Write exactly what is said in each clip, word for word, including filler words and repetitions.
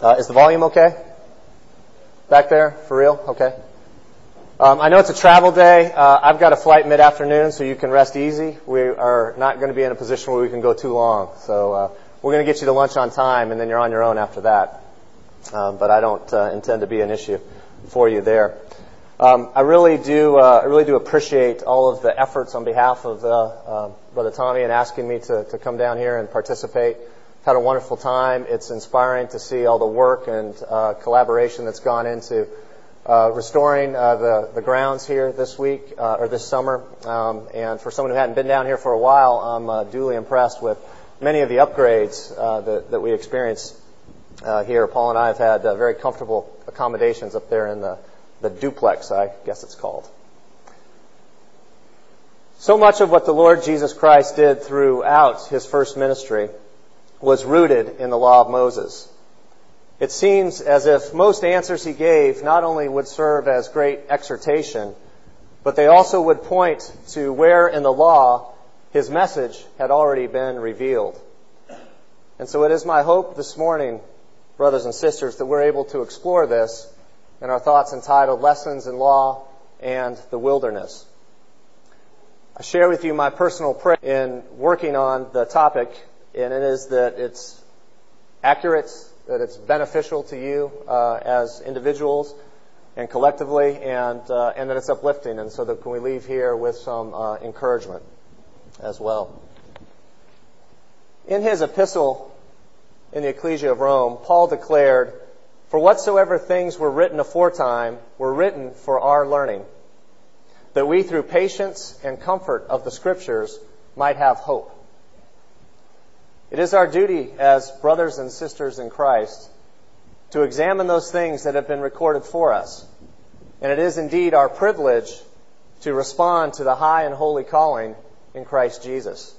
Uh, is the volume okay? Back there? For real? Okay. Um, I know it's a travel day. Uh, I've got a flight mid-afternoon, so you can rest easy. We are not going to be in a position where we can go too long. So uh, we're going to get you to lunch on time, and then you're on your own after that. Um, but I don't uh, intend to be an issue for you there. Um, I really do. Uh, I really do appreciate all of the efforts on behalf of uh, uh, Brother Tommy in asking me to, to come down here and participate. Had a wonderful time. It's inspiring to see all the work and uh, collaboration that's gone into uh, restoring uh, the the grounds here this week uh, or this summer. Um, and for someone who hadn't been down here for a while, I'm uh, duly impressed with many of the upgrades uh, that that we experienced uh, here. Paul and I have had uh, very comfortable accommodations up there in the the duplex, I guess it's called. So much of what the Lord Jesus Christ did throughout His first ministry was rooted in the law of Moses. It seems as if most answers He gave not only would serve as great exhortation, but they also would point to where in the law His message had already been revealed. And so it is my hope this morning, brothers and sisters, that we're able to explore this in our thoughts entitled Lessons in Law and the Wilderness. I share with you my personal prayer in working on the topic, and it is that it's accurate, that it's beneficial to you uh, as individuals and collectively, and uh, and that it's uplifting, and so that we leave here with some uh, encouragement as well. In his epistle in the Ecclesia of Rome, Paul declared, "For whatsoever things were written aforetime were written for our learning, that we through patience and comfort of the Scriptures might have hope." It is our duty as brothers and sisters in Christ to examine those things that have been recorded for us. And it is indeed our privilege to respond to the high and holy calling in Christ Jesus.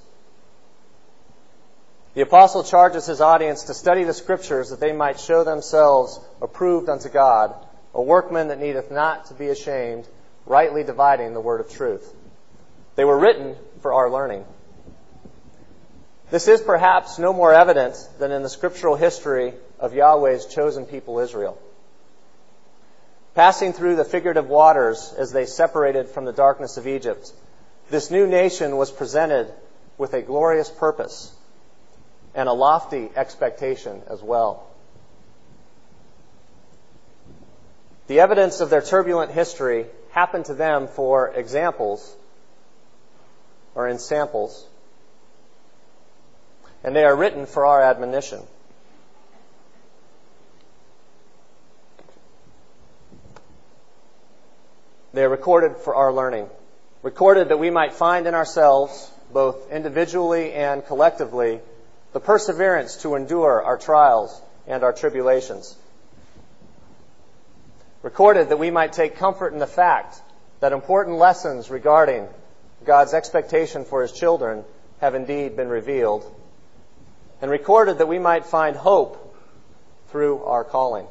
The apostle charges his audience to study the Scriptures that they might show themselves approved unto God, a workman that needeth not to be ashamed, rightly dividing the word of truth. They were written for our learning. This is perhaps no more evident than in the scriptural history of Yahweh's chosen people Israel. Passing through the figurative waters as they separated from the darkness of Egypt, this new nation was presented with a glorious purpose and a lofty expectation as well. The evidence of their turbulent history happened to them for examples or in samples, and they are written for our admonition. They are recorded for our learning, recorded that we might find in ourselves, both individually and collectively, the perseverance to endure our trials and our tribulations. Recorded that we might take comfort in the fact that important lessons regarding God's expectation for His children have indeed been revealed. And recorded that we might find hope through our calling.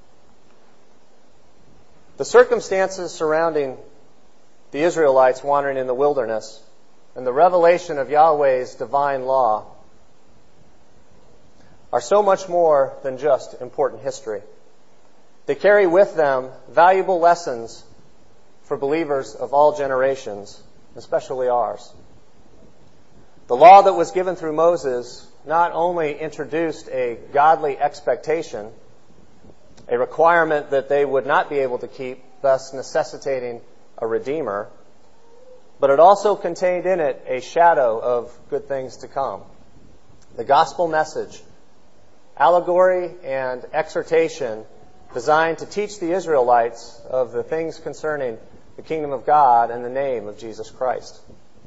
The circumstances surrounding the Israelites wandering in the wilderness and the revelation of Yahweh's divine law are so much more than just important history. They carry with them valuable lessons for believers of all generations, especially ours. The law that was given through Moses not only introduced a godly expectation, a requirement that they would not be able to keep, thus necessitating a redeemer, but it also contained in it a shadow of good things to come. The gospel message, allegory and exhortation designed to teach the Israelites of the things concerning the kingdom of God and the name of Jesus Christ.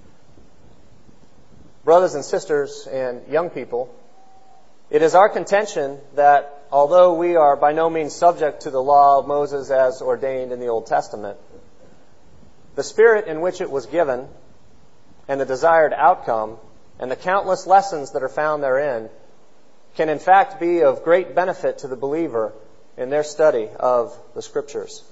Brothers and sisters and young people, it is our contention that although we are by no means subject to the law of Moses as ordained in the Old Testament, the spirit in which it was given and the desired outcome and the countless lessons that are found therein can in fact be of great benefit to the believer in their study of the Scriptures.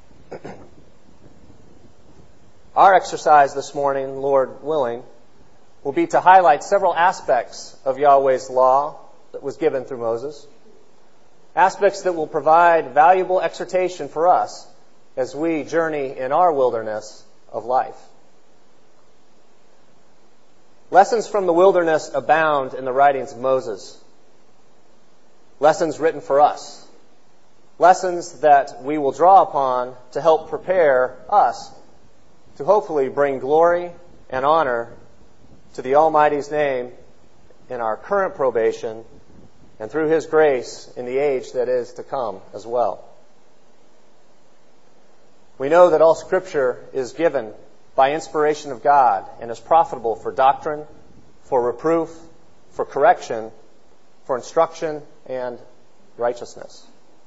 Our exercise this morning, Lord willing, will be to highlight several aspects of Yahweh's law that was given through Moses, aspects that will provide valuable exhortation for us as we journey in our wilderness of life. Lessons from the wilderness abound in the writings of Moses. Lessons written for us. Lessons that we will draw upon to help prepare us to hopefully bring glory and honor to the Almighty's name in our current probation and through His grace in the age that is to come as well. We know that all Scripture is given by inspiration of God and is profitable for doctrine, for reproof, for correction, for instruction, and righteousness.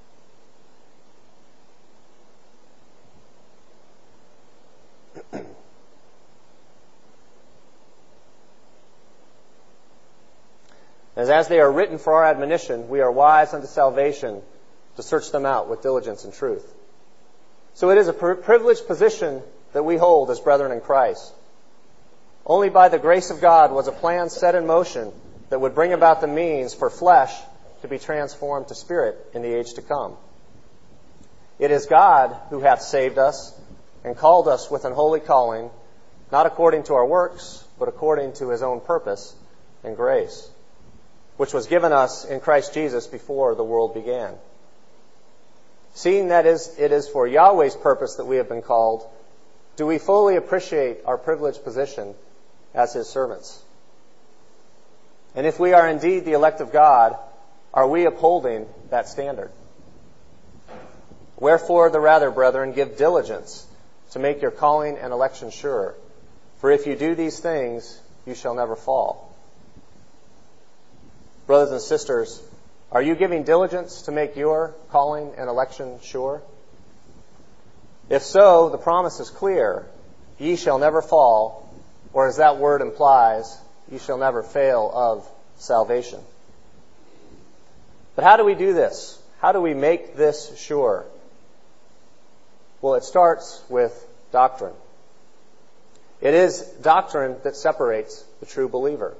As as they are written for our admonition, we are wise unto salvation to search them out with diligence and truth. So it is a privileged position that we hold as brethren in Christ. Only by the grace of God was a plan set in motion that would bring about the means for flesh to be transformed to spirit in the age to come. It is God who hath saved us and called us with an holy calling, not according to our works, but according to His own purpose and grace, which was given us in Christ Jesus before the world began. Seeing that is, it is for Yahweh's purpose that we have been called, do we fully appreciate our privileged position as His servants? And if we are indeed the elect of God, are we upholding that standard? Wherefore the rather, brethren, give diligence to make your calling and election sure. For if you do these things, you shall never fall. Brothers and sisters, are you giving diligence to make your calling and election sure? If so, the promise is clear. Ye shall never fall, or as that word implies, ye shall never fail of salvation. But how do we do this? How do we make this sure? Well, it starts with doctrine. It is doctrine that separates the true believer.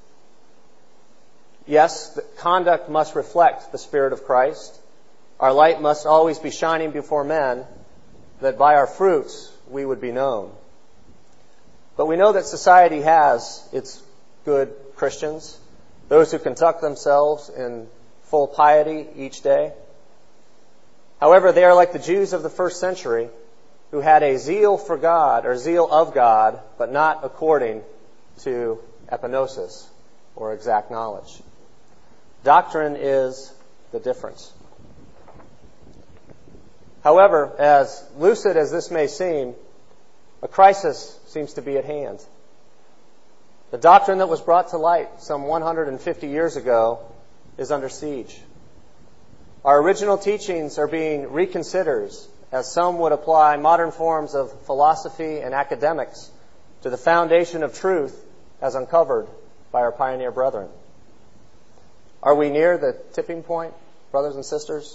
Yes, the conduct must reflect the Spirit of Christ. Our light must always be shining before men, that by our fruits we would be known. But we know that society has its good Christians, those who conduct themselves in full piety each day. However, they are like the Jews of the first century who had a zeal for God, or zeal of God, but not according to epignosis, or exact knowledge. Doctrine is the difference. However, as lucid as this may seem, a crisis seems to be at hand. The doctrine that was brought to light some one hundred fifty years ago is under siege. Our original teachings are being reconsidered, as some would apply modern forms of philosophy and academics to the foundation of truth as uncovered by our pioneer brethren. Are we near the tipping point, brothers and sisters?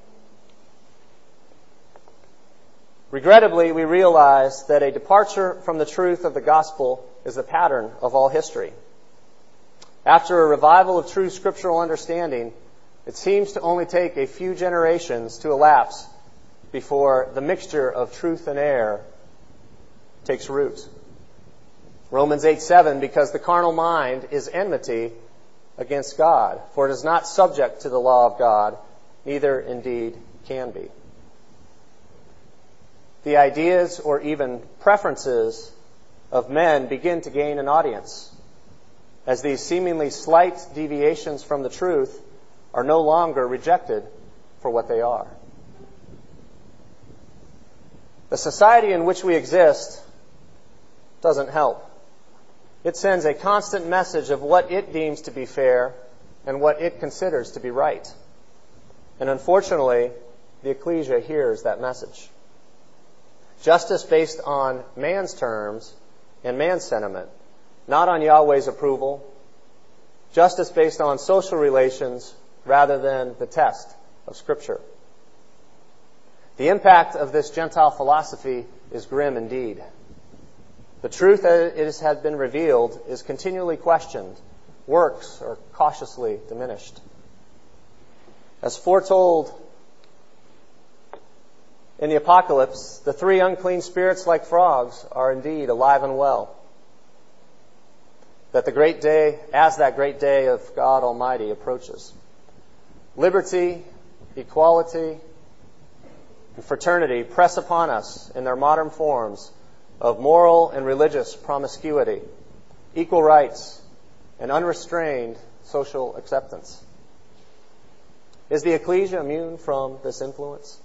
Regrettably, we realize that a departure from the truth of the gospel is the pattern of all history. After a revival of true scriptural understanding, it seems to only take a few generations to elapse before the mixture of truth and error takes root. Romans eight seven, because the carnal mind is enmity against God, for it is not subject to the law of God, neither indeed can be. The ideas or even preferences of men begin to gain an audience, as these seemingly slight deviations from the truth are no longer rejected for what they are. The society in which we exist doesn't help. It sends a constant message of what it deems to be fair and what it considers to be right. And unfortunately, the ecclesia hears that message. Justice based on man's terms and man's sentiment, not on Yahweh's approval. Justice based on social relations rather than the test of Scripture. The impact of this Gentile philosophy is grim indeed. The truth that it has been revealed is continually questioned. Works are cautiously diminished. As foretold in the Apocalypse, the three unclean spirits like frogs are indeed alive and well. That the great day, as that great day of God Almighty approaches, liberty, equality, and fraternity press upon us in their modern forms of moral and religious promiscuity, equal rights, and unrestrained social acceptance. Is the ecclesia immune from this influence?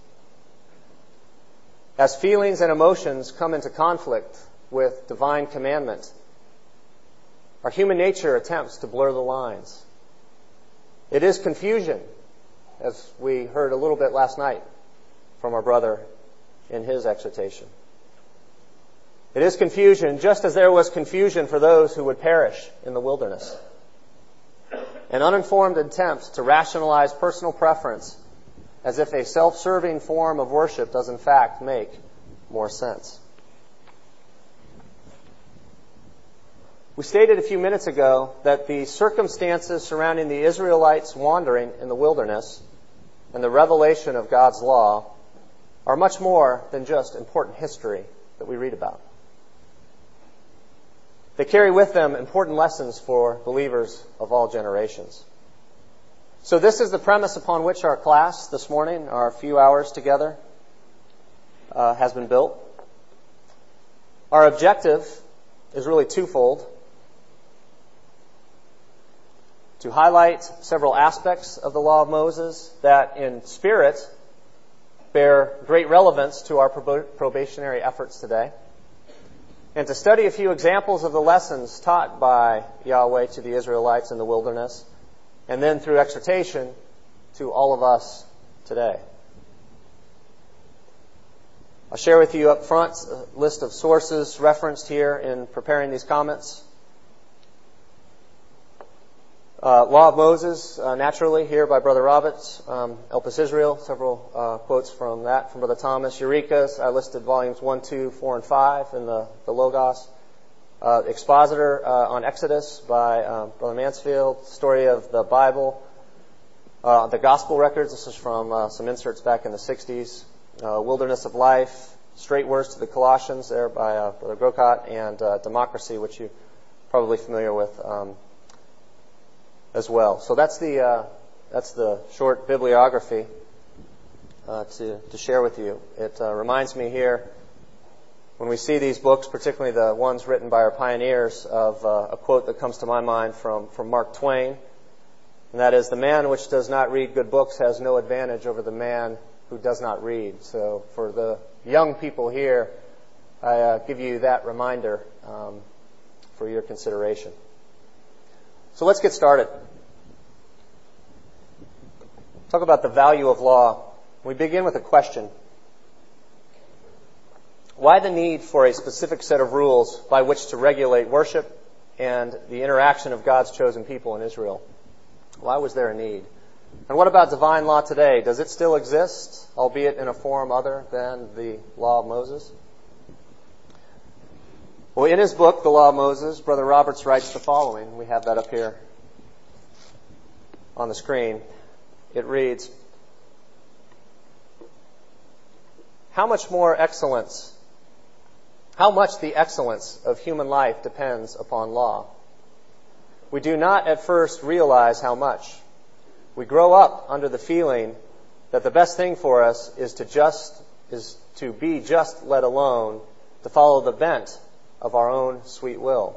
As feelings and emotions come into conflict with divine commandment, our human nature attempts to blur the lines. It is confusion, as we heard a little bit last night from our brother in his exhortation. It is confusion, just as there was confusion for those who would perish in the wilderness. An uninformed attempt to rationalize personal preference as if a self-serving form of worship does in fact make more sense. We stated a few minutes ago that the circumstances surrounding the Israelites' wandering in the wilderness and the revelation of God's law are much more than just important history that we read about. They carry with them important lessons for believers of all generations. So this is the premise upon which our class this morning, our few hours together, uh, has been built. Our objective is really twofold: to highlight several aspects of the law of Moses that in spirit bear great relevance to our probationary efforts today, and to study a few examples of the lessons taught by Yahweh to the Israelites in the wilderness, and then through exhortation to all of us today. I'll share with you up front a list of sources referenced here in preparing these comments. Uh, Law of Moses, uh, naturally, here by Brother Roberts. Um, Elpis Israel, several uh, quotes from that from Brother Thomas. Eurekas, I listed volumes one, two, four, and five in the, the Logos. Uh, Expositor uh, on Exodus by um, Brother Mansfield. Story of the Bible. Uh, the Gospel Records, this is from uh, some inserts back in the sixties. Uh, Wilderness of Life. Straight Words to the Colossians, there by uh, Brother Grocott. And uh, Democracy, which you're probably familiar with um, as well. So that's the uh, that's the short bibliography uh, to to share with you. It uh, reminds me here, when we see these books, particularly the ones written by our pioneers, of uh, a quote that comes to my mind from from Mark Twain, and that is, "The man which does not read good books has no advantage over the man who does not read." So for the young people here, I uh, give you that reminder um, for your consideration. So let's get started. Talk about the value of law. We begin with a question. Why the need for a specific set of rules by which to regulate worship and the interaction of God's chosen people in Israel? Why was there a need? And what about divine law today? Does it still exist, albeit in a form other than the law of Moses? Well, in his book, The Law of Moses, Brother Roberts writes the following. We have that up here on the screen. It reads, "How much more excellence, how much the excellence of human life depends upon law. We do not at first realize how much. We grow up under the feeling that the best thing for us is to just is to be just let alone, to follow the bent of our own sweet will.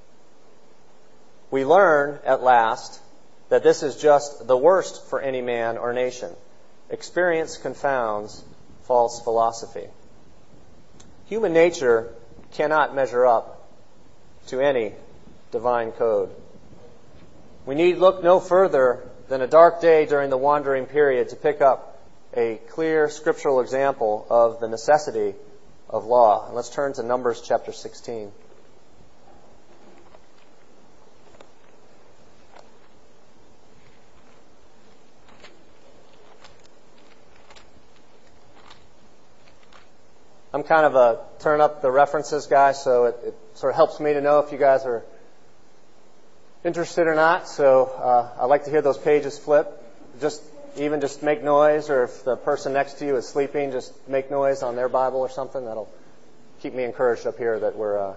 We learn at last that this is just the worst for any man or nation. Experience confounds false philosophy. Human nature cannot measure up to any divine code. We need look no further than a dark day during the wandering period to pick up a clear scriptural example of the necessity of law. And let's turn to Numbers chapter sixteen. I'm kind of a turn up the references guy, so it, it sort of helps me to know if you guys are interested or not. So uh, I like to hear those pages flip. Just even just make noise, or if the person next to you is sleeping, just make noise on their Bible or something. That'll keep me encouraged up here that we're uh,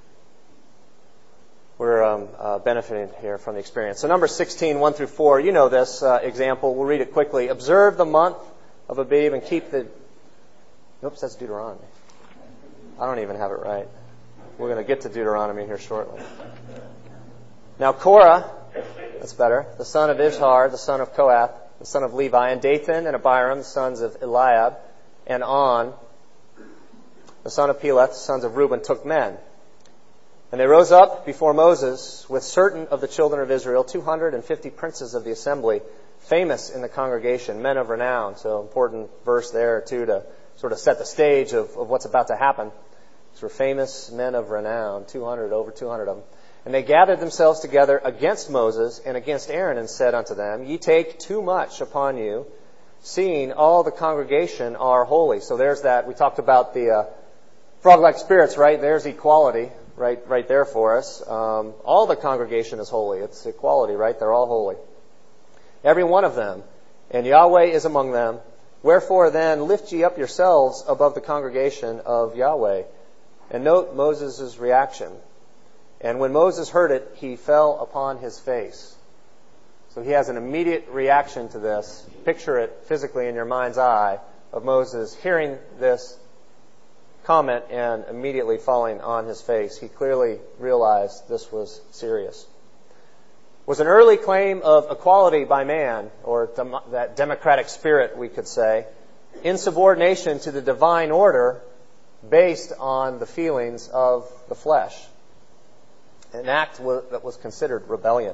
we're um, uh, benefiting here from the experience. So number sixteen, one through four, you know this uh, example. We'll read it quickly. Observe the month of Abib and keep the... Oops, that's Deuteronomy. I don't even have it right. We're going to get to Deuteronomy here shortly. Now Korah, that's better, the son of Izhar, the son of Kohath, the son of Levi, and Dathan and Abiram, the sons of Eliab, and On, the son of Peleth, the sons of Reuben, took men. And they rose up before Moses with certain of the children of Israel, two hundred fifty princes of the assembly, famous in the congregation, men of renown. So important verse there, too, to sort of set the stage of, of what's about to happen. These were famous men of renown, two hundred, over two hundred of them. And they gathered themselves together against Moses and against Aaron and said unto them, Ye take too much upon you, seeing all the congregation are holy. So there's that. We talked about the uh, frog-like spirits, right? There's equality right right there for us. Um, all the congregation is holy. It's equality, right? They're all holy. Every one of them. And Yahweh is among them. Wherefore then lift ye up yourselves above the congregation of Yahweh. And note Moses' reaction. And when Moses heard it, he fell upon his face. So he has an immediate reaction to this. Picture it physically in your mind's eye of Moses hearing this comment and immediately falling on his face. He clearly realized this was serious. It was an early claim of equality by man, or dem- that democratic spirit, we could say, insubordination to the divine order based on the feelings of the flesh. An act that was considered rebellion.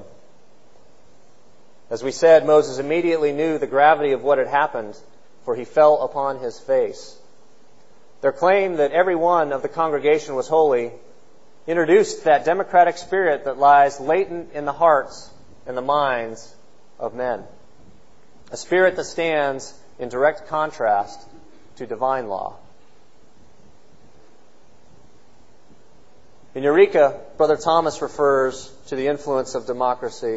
As we said, Moses immediately knew the gravity of what had happened, for he fell upon his face. Their claim that every one of the congregation was holy introduced that democratic spirit that lies latent in the hearts and the minds of men. A spirit that stands in direct contrast to divine law. In Eureka, Brother Thomas refers to the influence of democracy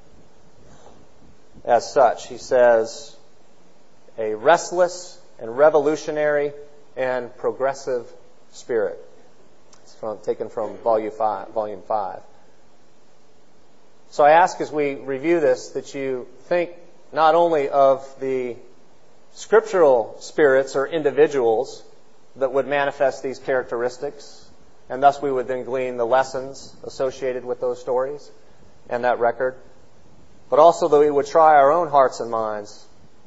as such. He says, a restless and revolutionary and progressive spirit. It's from, taken from volume five, volume five. So I ask as we review this that you think not only of the scriptural spirits or individuals that would manifest these characteristics, and thus we would then glean the lessons associated with those stories and that record, but also that we would try our own hearts and minds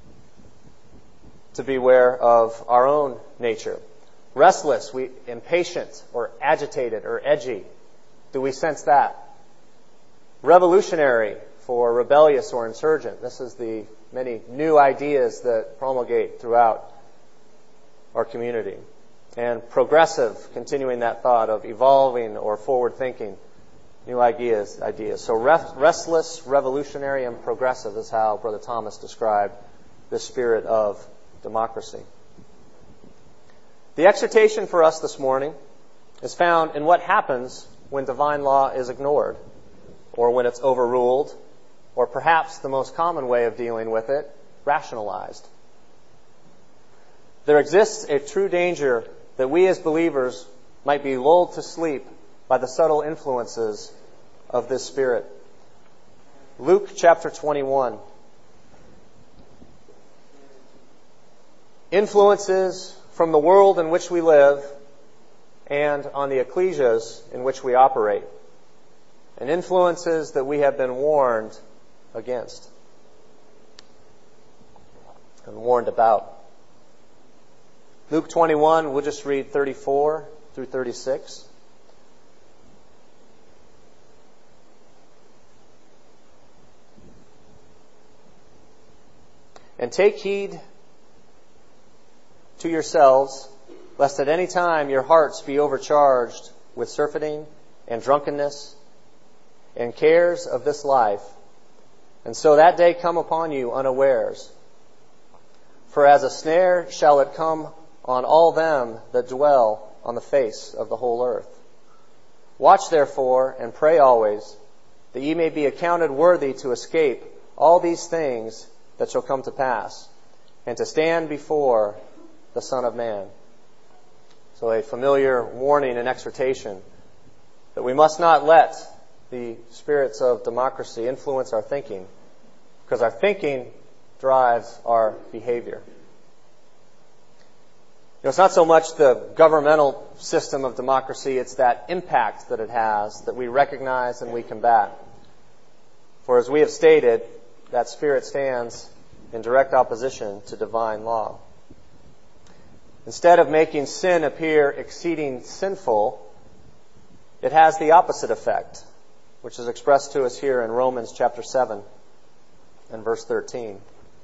to beware of our own nature. Restless, we impatient or agitated or edgy. Do we sense that? Revolutionary for rebellious or insurgent. This is the many new ideas that promulgate throughout our community. And progressive, continuing that thought of evolving or forward-thinking, new ideas. ideas. So restless, revolutionary, and progressive is how Brother Thomas described the spirit of democracy. The exhortation for us this morning is found in what happens when divine law is ignored, or when it's overruled, or perhaps the most common way of dealing with it, rationalized. There exists a true danger that we as believers might be lulled to sleep by the subtle influences of this spirit. Luke chapter twenty-one. Influences from the world in which we live and on the ecclesias in which we operate. And influences that we have been warned against and warned about. Luke twenty-one, we'll just read thirty-four through thirty-six. And take heed to yourselves, lest at any time your hearts be overcharged with surfeiting and drunkenness and cares of this life, and so that day come upon you unawares. For as a snare shall it come on all them that dwell on the face of the whole earth. Watch therefore and pray always, that ye may be accounted worthy to escape all these things that shall come to pass, and to stand before the Son of Man. So a familiar warning and exhortation that we must not let the spirits of democracy influence our thinking, because our thinking drives our behavior. You know, it's not so much the governmental system of democracy, it's that impact that it has that we recognize and we combat. For as we have stated, that spirit stands in direct opposition to divine law. Instead of making sin appear exceeding sinful, it has the opposite effect, which is expressed to us here in Romans chapter seven and verse thirteen.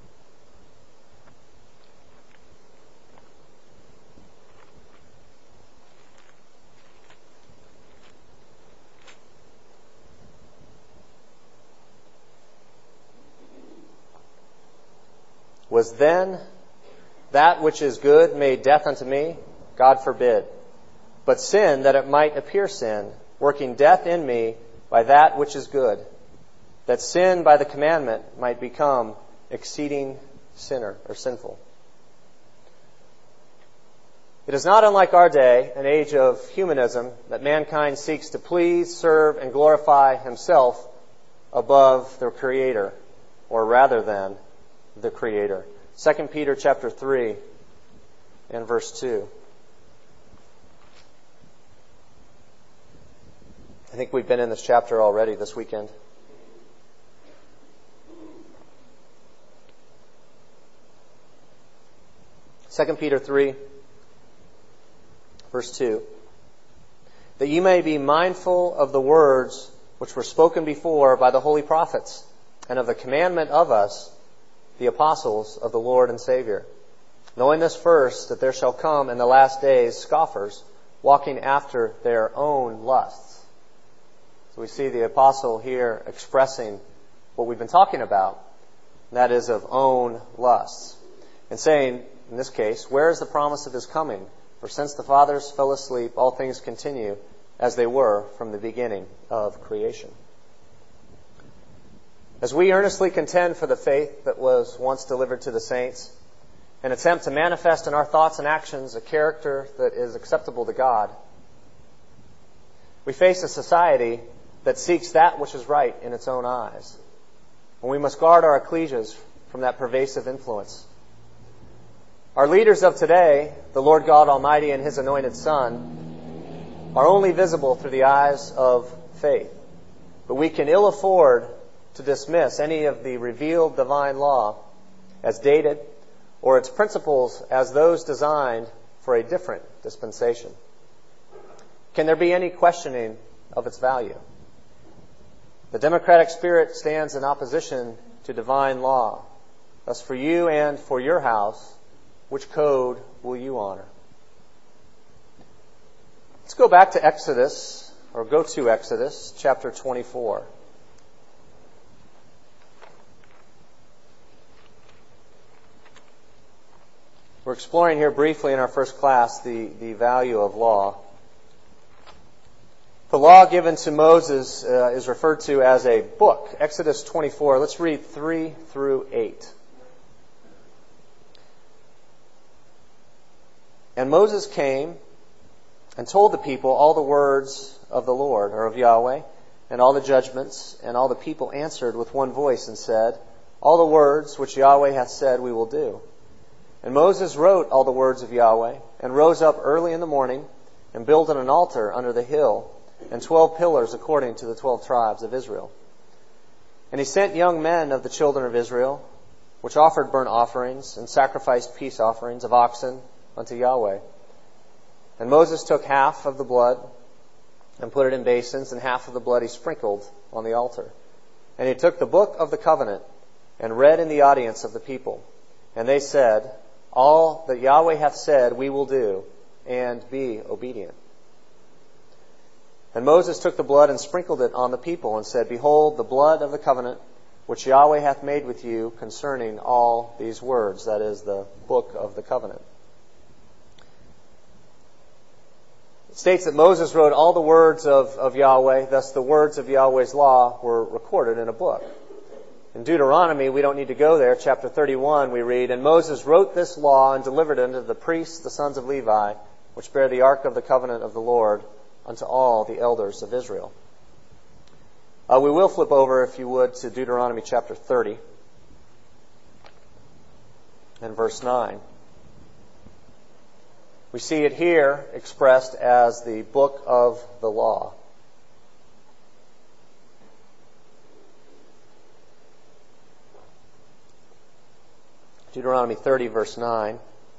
Was then that which is good made death unto me? God forbid. But sin, that it might appear sin, working death in me by that which is good, that sin by the commandment might become exceeding sinner or sinful. It is not unlike our day, an age of humanism, that mankind seeks to please, serve, and glorify himself above their Creator, or rather than the Creator. Second Peter chapter three and verse two. I think we've been in this chapter already this weekend. Second Peter three, verse two. That you may be mindful of the words which were spoken before by the holy prophets, and of the commandment of us, the apostles of the Lord and Savior. Knowing this first, that there shall come in the last days scoffers, walking after their own lusts. So we see the apostle here expressing what we've been talking about, and that is of own lusts. And saying, in this case, where is the promise of his coming? For since the fathers fell asleep, all things continue as they were from the beginning of creation. As we earnestly contend for the faith that was once delivered to the saints, and attempt to manifest in our thoughts and actions a character that is acceptable to God, we face a society that seeks that which is right in its own eyes. And we must guard our ecclesias from that pervasive influence. Our leaders of today, the Lord God Almighty and His anointed Son, are only visible through the eyes of faith. But we can ill afford to dismiss any of the revealed divine law as dated, or its principles as those designed for a different dispensation. Can there be any questioning of its value? The democratic spirit stands in opposition to divine law. Thus, for you and for your house, which code will you honor? Let's go back to Exodus, or go to Exodus chapter twenty-four. We're exploring here briefly in our first class the, the value of law. The law given to Moses uh, is referred to as a book. Exodus twenty-four. Let's read three through eight. And Moses came and told the people all the words of the Lord, or of Yahweh, and all the judgments, and all the people answered with one voice and said, all the words which Yahweh hath said we will do. And Moses wrote all the words of Yahweh, and rose up early in the morning, and builded an altar under the hill, and twelve pillars according to the twelve tribes of Israel. And he sent young men of the children of Israel, which offered burnt offerings, and sacrificed peace offerings of oxen unto Yahweh. And Moses took half of the blood, and put it in basins, and half of the blood he sprinkled on the altar. And he took the book of the covenant, and read in the audience of the people. And they said, all that Yahweh hath said we will do, and be obedient. And Moses took the blood and sprinkled it on the people, and said, behold, the blood of the covenant which Yahweh hath made with you concerning all these words. That is the book of the covenant. It states that Moses wrote all the words of, of Yahweh, thus the words of Yahweh's law were recorded in a book. In Deuteronomy, we don't need to go there. Chapter thirty-one, we read, "And Moses wrote this law and delivered it unto the priests, the sons of Levi, which bear the ark of the covenant of the Lord, unto all the elders of Israel." Uh, we will flip over, if you would, to Deuteronomy chapter thirty and verse nine. We see it here expressed as the book of the law. Deuteronomy thirty, verse nine.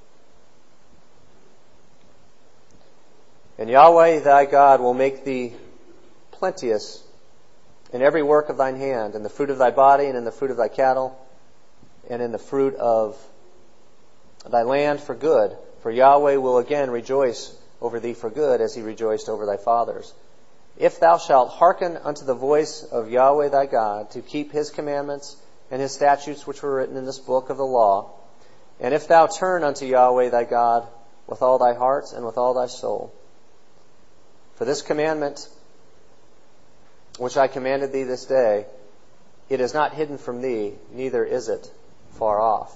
"And Yahweh thy God will make thee plenteous in every work of thine hand, in the fruit of thy body, and in the fruit of thy cattle, and in the fruit of thy land for good. For Yahweh will again rejoice over thee for good, as he rejoiced over thy fathers. If thou shalt hearken unto the voice of Yahweh thy God, to keep his commandments and his statutes which were written in this book of the law, and if thou turn unto Yahweh thy God with all thy heart and with all thy soul. For this commandment which I commanded thee this day, it is not hidden from thee, neither is it far off."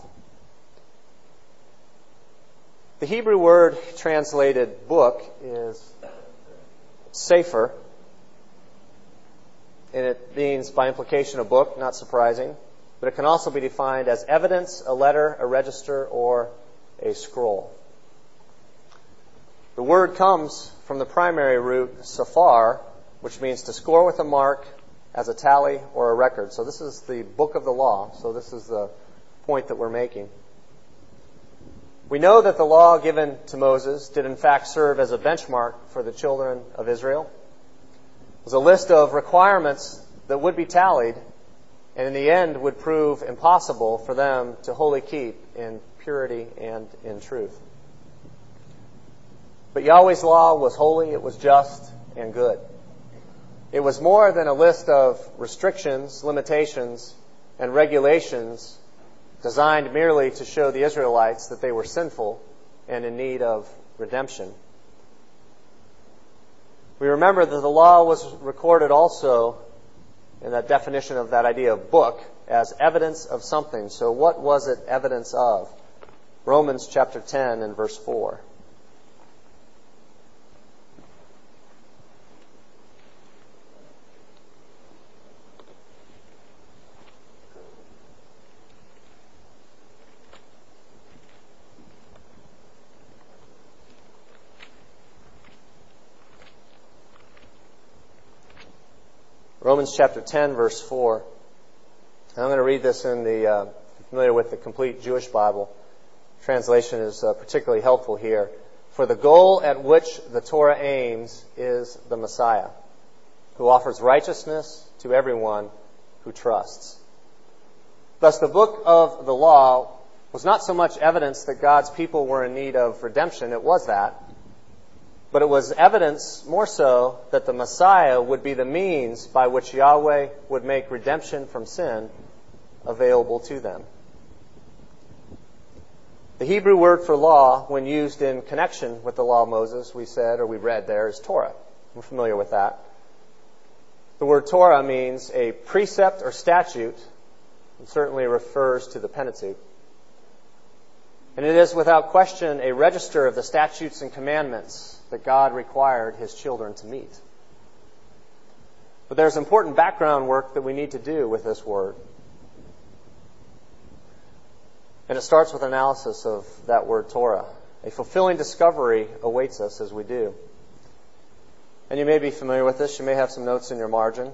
The Hebrew word translated book is sefer, and it means by implication a book, not surprising, but it can also be defined as evidence, a letter, a register, or a scroll. The word comes from the primary root safar, which means to score with a mark as a tally or a record. So this is the book of the law. So this is the point that we're making. We know that the law given to Moses did in fact serve as a benchmark for the children of Israel. It was a list of requirements that would be tallied and in the end would prove impossible for them to wholly keep in purity and in truth. But Yahweh's law was holy, it was just, and good. It was more than a list of restrictions, limitations, and regulations designed merely to show the Israelites that they were sinful and in need of redemption. We remember that the law was recorded also in that definition of that idea of book as evidence of something. So what was it evidence of? Romans chapter ten and verse four. Romans chapter ten, verse four. And I'm going to read this in the, uh, familiar with the complete Jewish Bible. Translation is uh, particularly helpful here. "For the goal at which the Torah aims is the Messiah, who offers righteousness to everyone who trusts." Thus, the book of the law was not so much evidence that God's people were in need of redemption. It was that. But it was evidence, more so, that the Messiah would be the means by which Yahweh would make redemption from sin available to them. The Hebrew word for law, when used in connection with the law of Moses, we said, or we read there, is Torah. We're familiar with that. The word Torah means a precept or statute, and certainly refers to the Pentateuch. And it is without question a register of the statutes and commandments that God required his children to meet. But there's important background work that we need to do with this word. And it starts with analysis of that word Torah. A fulfilling discovery awaits us as we do. And you may be familiar with this. You may have some notes in your margin.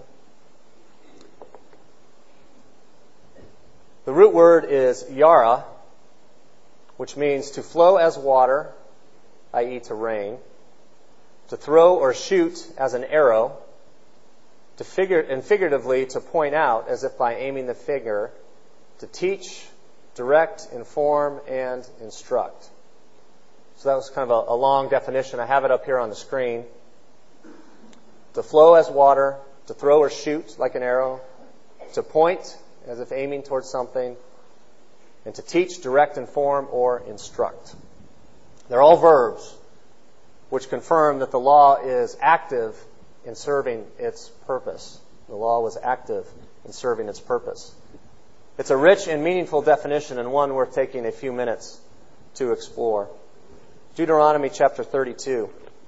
The root word is yara, which means to flow as water, that is to rain, to throw or shoot as an arrow, to figure and figuratively to point out as if by aiming the finger, to teach, direct, inform, and instruct. So that was kind of a, a long definition. I have it up here on the screen. To flow as water, to throw or shoot like an arrow, to point as if aiming towards something, and to teach, direct, inform, or instruct. They're all verbs which confirm that the law is active in serving its purpose. The law was active in serving its purpose. It's a rich and meaningful definition, and one worth taking a few minutes to explore. Deuteronomy chapter thirty-two.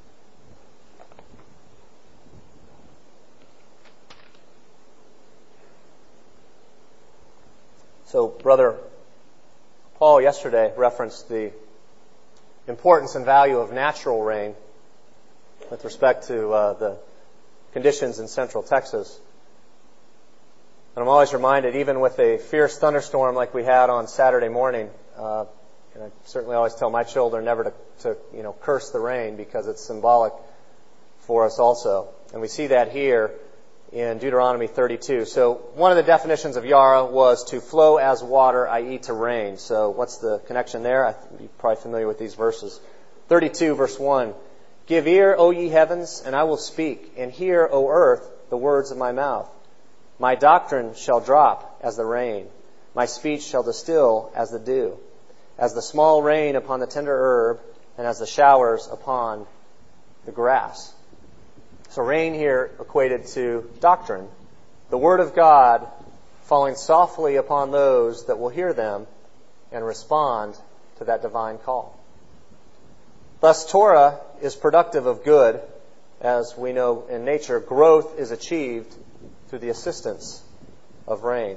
So, Brother Paul yesterday referenced the importance and value of natural rain with respect to uh, the conditions in central Texas. And I'm always reminded, even with a fierce thunderstorm like we had on Saturday morning, uh, and I certainly always tell my children never to, to, you know, curse the rain because it's symbolic for us also. And we see that here in Deuteronomy thirty-two. So one of the definitions of Yara was to flow as water, that is to rain. So what's the connection there? I think you're probably familiar with these verses. thirty-two, verse one. Give ear, O ye heavens, and I will speak, and hear, O earth, the words of my mouth. My doctrine shall drop as the rain. My speech shall distill as the dew, as the small rain upon the tender herb, and as the showers upon the grass. So rain here equated to doctrine, the Word of God falling softly upon those that will hear them and respond to that divine call. Thus, Torah is productive of good. As we know in nature, growth is achieved through the assistance of rain.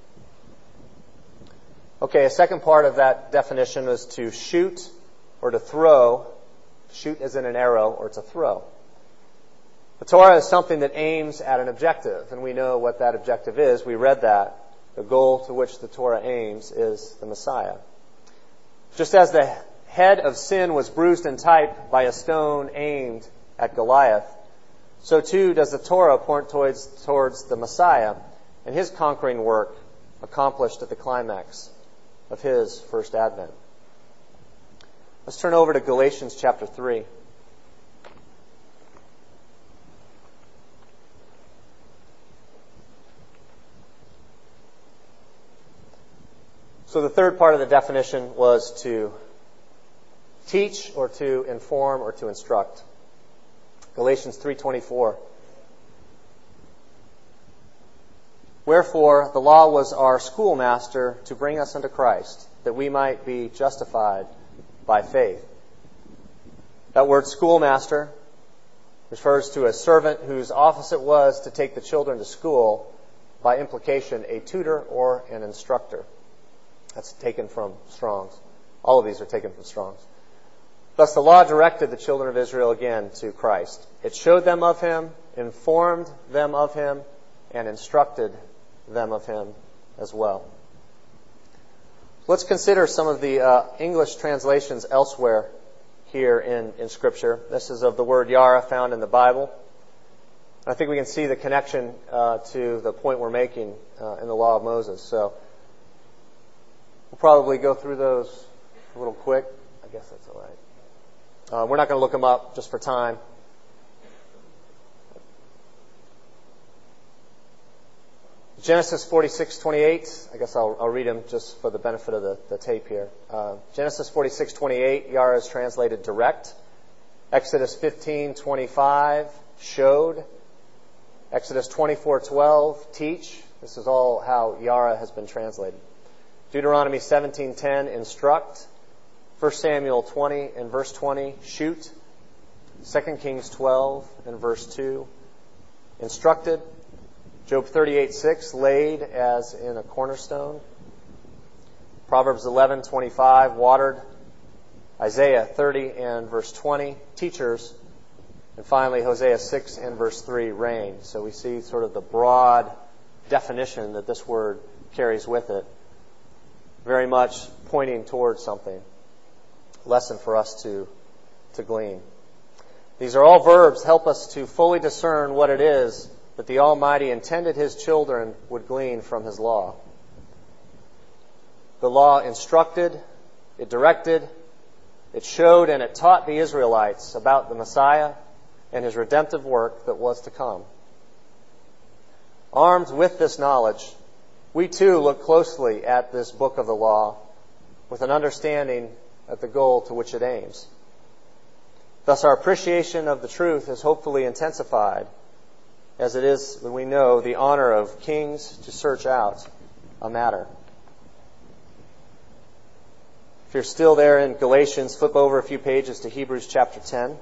Okay, a second part of that definition is to shoot or to throw. Shoot as in an arrow, or to throw. The Torah is something that aims at an objective, and we know what that objective is. We read that. The goal to which the Torah aims is the Messiah. Just as the head of sin was bruised in type by a stone aimed at Goliath, so too does the Torah point towards, towards the Messiah and His conquering work accomplished at the climax of His first advent. Let's turn over to Galatians chapter three. So the third part of the definition was to teach or to inform or to instruct. Galatians three twenty-four. Wherefore the law was our schoolmaster to bring us unto Christ, that we might be justified by faith. That word schoolmaster refers to a servant whose office it was to take the children to school, by implication a tutor or an instructor. That's taken from Strong's. All of these are taken from Strong's. Thus the law directed the children of Israel again to Christ. It showed them of Him, informed them of Him, and instructed them of Him as well. Let's consider some of the uh, English translations elsewhere here in, in Scripture. This is of the word Yara found in the Bible. I think we can see the connection uh, to the point we're making uh, in the Law of Moses. So we'll probably go through those a little quick. I guess that's all right. Uh, we're not going to look them up just for time. Genesis forty-six twenty-eight. I guess I'll, I'll read them just for the benefit of the, the tape here. Uh, Genesis forty-six twenty-eight, Yara is translated direct. Exodus fifteen twenty-five, showed. Exodus twenty-four twelve, teach. This is all how Yara has been translated. Deuteronomy seventeen ten, instruct. First Samuel twenty and verse twenty, shoot. Second Kings twelve and verse two, instructed. Job thirty-eight six, laid as in a cornerstone. Proverbs eleven twenty-five, watered. Isaiah thirty and verse twenty, teachers. And finally, Hosea six and verse three, rain. So we see sort of the broad definition that this word carries with it. Very much pointing towards something. Lesson for us to, to glean. These are all verbs help us to fully discern what it is that the Almighty intended His children would glean from His law. The law instructed, it directed, it showed, and it taught the Israelites about the Messiah and His redemptive work that was to come. Armed with this knowledge, we too look closely at this book of the law with an understanding at the goal to which it aims. Thus our appreciation of the truth is hopefully intensified, as it is, we know, the honor of kings to search out a matter. If you're still there in Galatians, flip over a few pages to Hebrews chapter ten.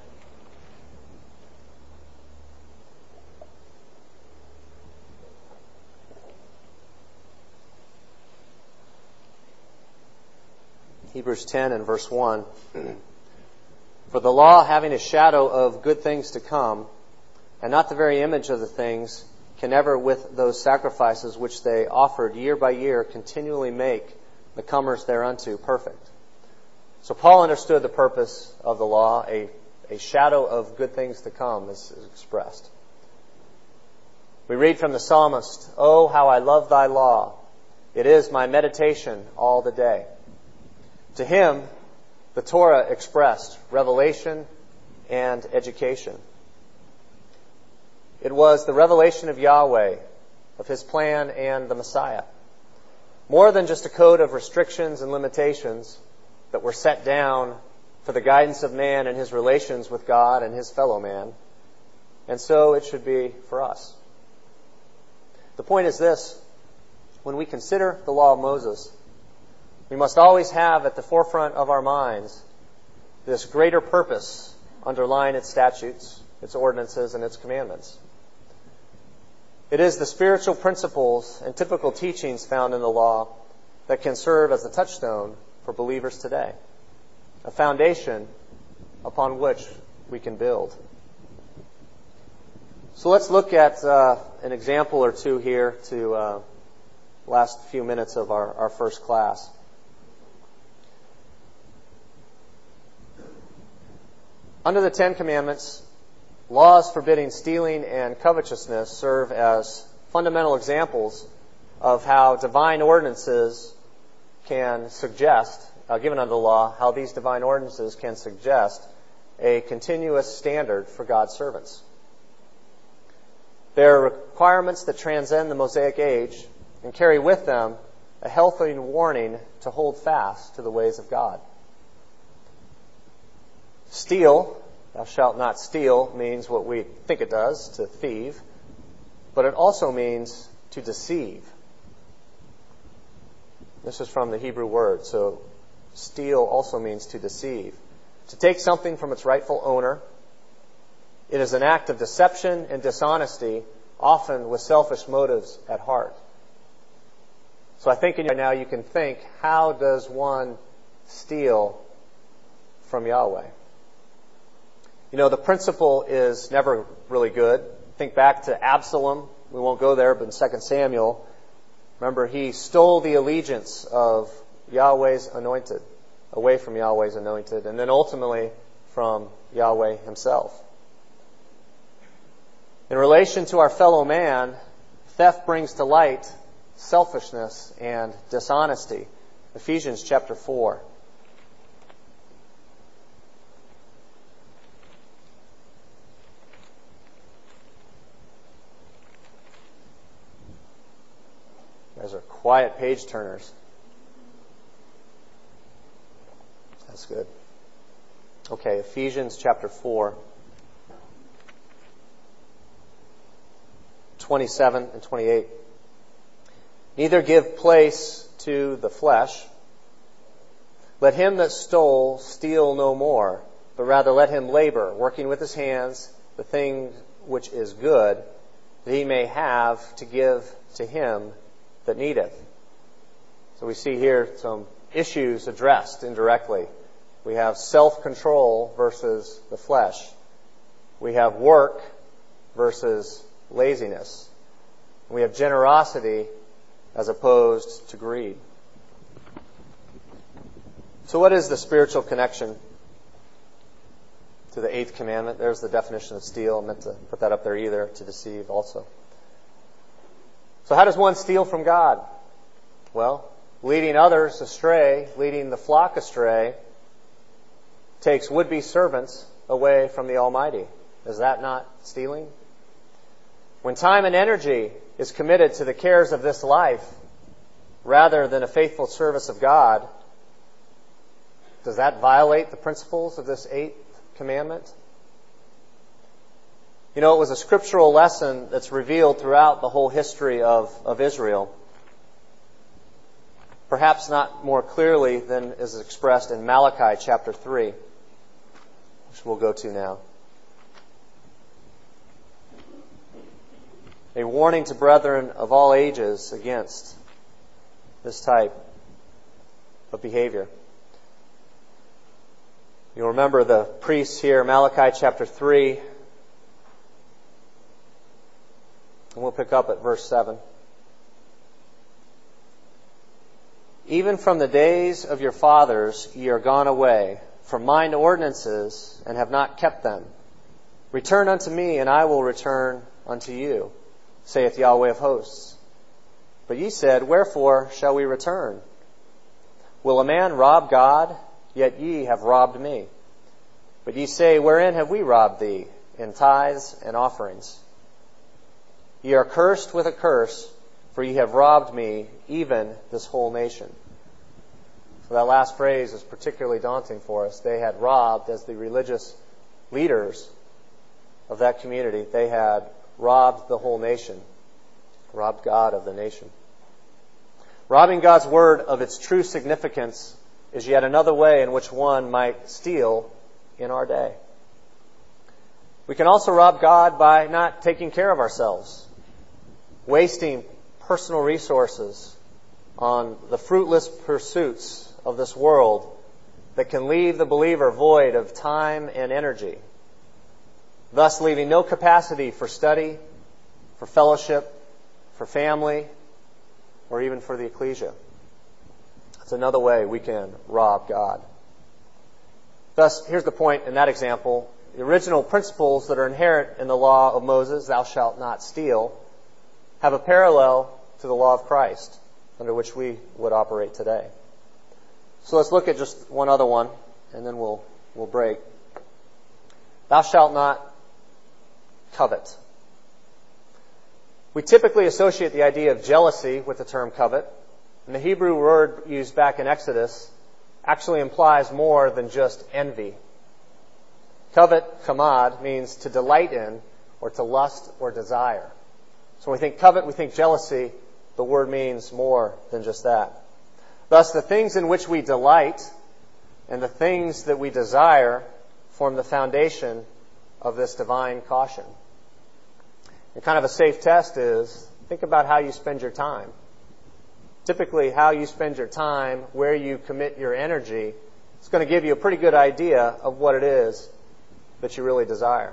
Hebrews ten and verse one. For the law, having a shadow of good things to come, and not the very image of the things, can never with those sacrifices which they offered year by year continually make the comers thereunto perfect. So Paul understood the purpose of the law. A, a shadow of good things to come is, is expressed. We read from the psalmist, "Oh, how I love thy law. It is my meditation all the day." To him, the Torah expressed revelation and education. It was the revelation of Yahweh, of His plan and the Messiah. More than just a code of restrictions and limitations that were set down for the guidance of man in his relations with God and his fellow man. And so it should be for us. The point is this: when we consider the law of Moses, we must always have at the forefront of our minds this greater purpose underlying its statutes, its ordinances, and its commandments. It is the spiritual principles and typical teachings found in the law that can serve as a touchstone for believers today, a foundation upon which we can build. So let's look at uh, an example or two here to uh, last few minutes of our, our first class. Under the Ten Commandments, laws forbidding stealing and covetousness serve as fundamental examples of how divine ordinances can suggest, uh, given under the law, how these divine ordinances can suggest a continuous standard for God's servants. They are requirements that transcend the Mosaic age and carry with them a healthy warning to hold fast to the ways of God. Steal, thou shalt not steal, means what we think it does, to thieve, but it also means to deceive. This is from the Hebrew word, so steal also means to deceive. To take something from its rightful owner. It is an act of deception and dishonesty, often with selfish motives at heart. So I think right now you can think, how does one steal from Yahweh? You know, the principle is never really good. Think back to Absalom. We won't go there, but in Second Samuel, remember, he stole the allegiance of Yahweh's anointed, away from Yahweh's anointed, and then ultimately from Yahweh himself. In relation to our fellow man, theft brings to light selfishness and dishonesty. Ephesians chapter four. Those are quiet page turners. That's good. Okay, Ephesians chapter four. twenty-seven and twenty-eight. Neither give place to the flesh. Let him that stole steal no more, but rather let him labor, working with his hands the thing which is good, that he may have to give to him that needeth. So we see here some issues addressed indirectly. We have self-control versus the flesh. We have work versus laziness. We have generosity as opposed to greed. So what is the spiritual connection to the eighth commandment? There's the definition of steal. I meant to put that up there either, to deceive also. So how does one steal from God? Well, leading others astray, leading the flock astray, takes would-be servants away from the Almighty. Is that not stealing? When time and energy is committed to the cares of this life rather than a faithful service of God, does that violate the principles of this eighth commandment? You know, it was a scriptural lesson that's revealed throughout the whole history of, of Israel. perhaps not more clearly than is expressed in Malachi chapter three, which we'll go to now. A warning to brethren of all ages against this type of behavior. You'll remember the priests here, Malachi chapter three, and we'll pick up at verse seven. Even from the days of your fathers ye are gone away from mine ordinances, and have not kept them. Return unto me, and I will return unto you, saith Yahweh of hosts. But ye said, wherefore shall we return? Will a man rob God? Yet ye have robbed me. But ye say, wherein have we robbed thee? In tithes and offerings. Ye are cursed with a curse, for ye have robbed me, even this whole nation. So that last phrase is particularly daunting for us. They had robbed, as the religious leaders of that community, they had robbed the whole nation, robbed God of the nation. Robbing God's word of its true significance is yet another way in which one might steal in our day. We can also rob God by not taking care of ourselves, wasting personal resources on the fruitless pursuits of this world that can leave the believer void of time and energy, thus leaving no capacity for study, for fellowship, for family, or even for the ecclesia. That's another way we can rob God. Thus, here's the point in that example. The original principles that are inherent in the law of Moses, thou shalt not steal, have a parallel to the law of Christ, under which we would operate today. So let's look at just one other one, and then we'll we'll break. Thou shalt not covet. We typically associate the idea of jealousy with the term covet. And the Hebrew word used back in Exodus actually implies more than just envy. Covet, kamad, means to delight in or to lust or desire. So when we think covet, we think jealousy. The word means more than just that. Thus, the things in which we delight and the things that we desire form the foundation of this divine caution. And kind of a safe test is, think about how you spend your time. Typically, how you spend your time, where you commit your energy, it's going to give you a pretty good idea of what it is that you really desire.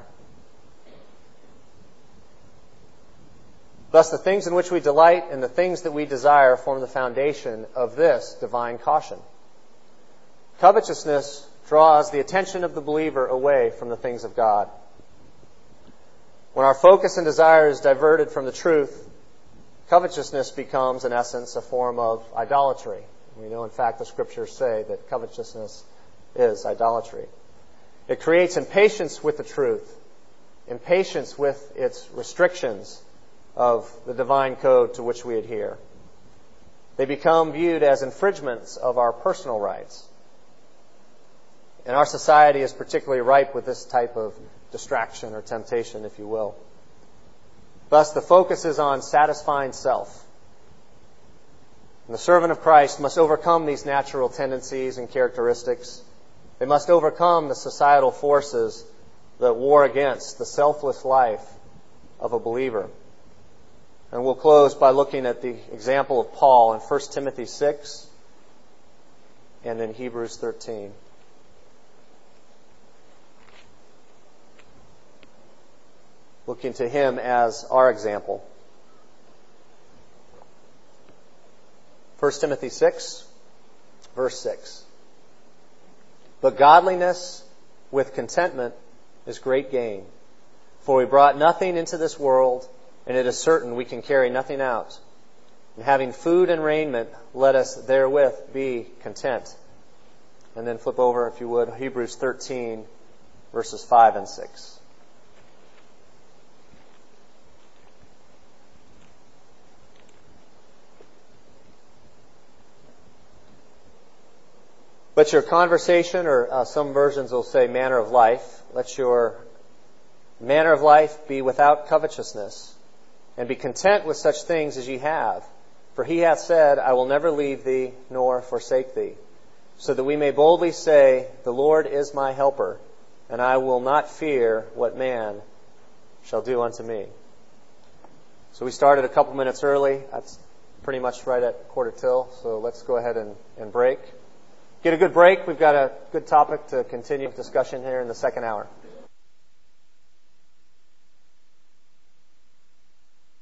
Thus, the things in which we delight and the things that we desire form the foundation of this divine caution. Covetousness draws the attention of the believer away from the things of God. When our focus and desire is diverted from the truth, covetousness becomes, in essence, a form of idolatry. We know, in fact, the Scriptures say that covetousness is idolatry. It creates impatience with the truth, impatience with its restrictions of the divine code to which we adhere. They become viewed as infringements of our personal rights. And our society is particularly ripe with this type of distraction or temptation, if you will. Thus, the focus is on satisfying self. And the servant of Christ must overcome these natural tendencies and characteristics. They must overcome the societal forces that war against the selfless life of a believer. And we'll close by looking at the example of Paul in First Timothy six and in Hebrews thirteen. Looking to him as our example. First Timothy six, verse six. But godliness with contentment is great gain. For we brought nothing into this world, and it is certain we can carry nothing out. And having food and raiment, let us therewith be content. And then flip over, if you would, Hebrews thirteen, verses five and six. Let your conversation, or uh, some versions will say manner of life, let your manner of life be without covetousness, and be content with such things as ye have. For he hath said, I will never leave thee nor forsake thee, so that we may boldly say, the Lord is my helper, and I will not fear what man shall do unto me. So we started a couple minutes early. That's pretty much right at quarter till, so let's go ahead and, and break. Get a good break. We've got a good topic to continue discussion here in the second hour.